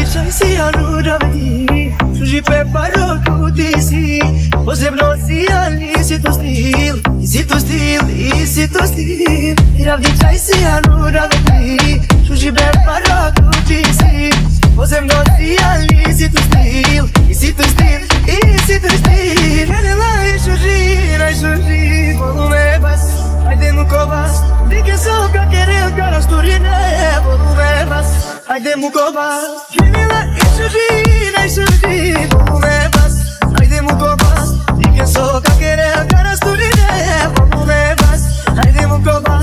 deixai se alludati Suji pe parocul disi Posebnosti ali si tu stil Easy to steal, easy to steal Ravdichai se alludati Suji pe parocul disi Posebnosti ali si tu stil Easy to steal, easy to steal Hele la ai suji Volume bas, haide nu cobas Dike sau ca querer cara sturine Volume bas, haide nu cobas Hele la ai suji Volume bas, haide nu cobas Dike sau ca querer cara sturine Volume bas, haide nu cobas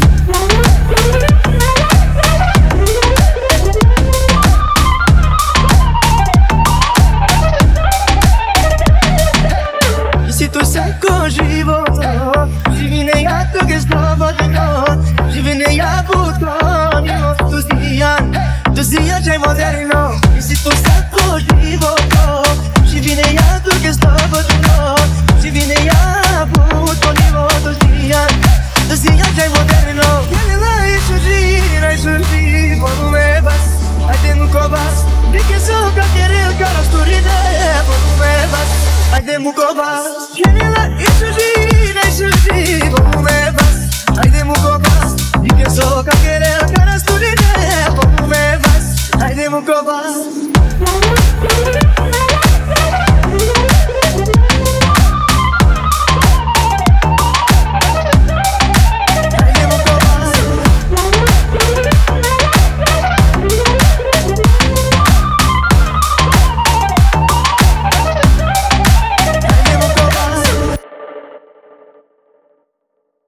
Si tu sai così voto Si viene a tu che stavo di no Si viene a buttoni Tu stia c'è moderno E si tu sai così voto Si viene a tu che stavo di no Si viene a buttoni Tu stia c'è moderno Viene là e surgi Volume bas Haide nu cobas De che so ca querer cara sturine Volume bas Haide nu cobas Viene là e surgi Volume bas Haide nu cobas